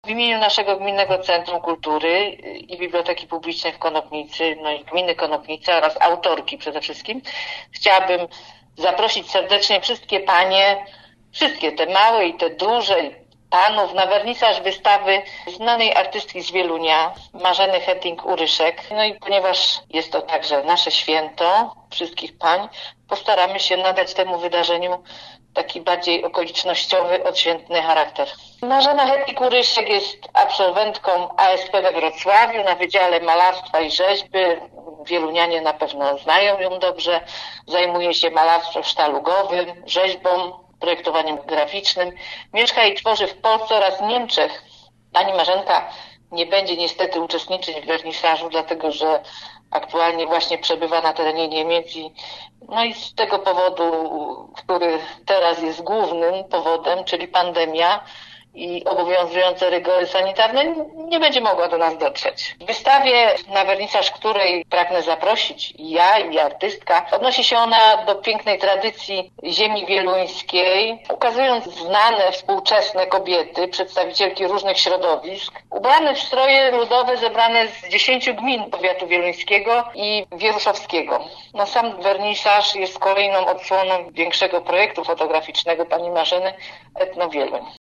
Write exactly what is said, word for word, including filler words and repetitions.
W imieniu naszego Gminnego Centrum Kultury i Biblioteki Publicznej w Konopnicy, no i Gminy Konopnice oraz autorki przede wszystkim, chciałabym zaprosić serdecznie wszystkie panie, wszystkie te małe i te duże, panów na wernisaż wystawy znanej artystki z Wielunia, Marzeny Hetting-Uryszek. No i ponieważ jest to także nasze święto wszystkich pań, postaramy się nadać temu wydarzeniu taki bardziej okolicznościowy, odświętny charakter. Marzena Hetting-Uryszek jest absolwentką A S P we Wrocławiu na Wydziale Malarstwa i Rzeźby. Wielunianie na pewno znają ją dobrze. Zajmuje się malarstwem sztalugowym, rzeźbą, projektowaniem graficznym. Mieszka i tworzy w Polsce oraz w Niemczech. Pani Marzenka nie będzie niestety uczestniczyć w wernisażu, dlatego że aktualnie właśnie przebywa na terenie Niemiec i no i z tego powodu, który teraz jest głównym powodem, czyli pandemia i obowiązujące rygory sanitarne, nie będzie mogła do nas dotrzeć. W wystawie, na wernisaż której pragnę zaprosić ja i artystka, odnosi się ona do pięknej tradycji ziemi wieluńskiej, ukazując znane współczesne kobiety, przedstawicielki różnych środowisk, ubrane w stroje ludowe zebrane z dziesięciu gmin powiatu wieluńskiego i wieruszowskiego. No, sam wernisaż jest kolejną odsłoną większego projektu fotograficznego pani Marzeny Etno Wieluń.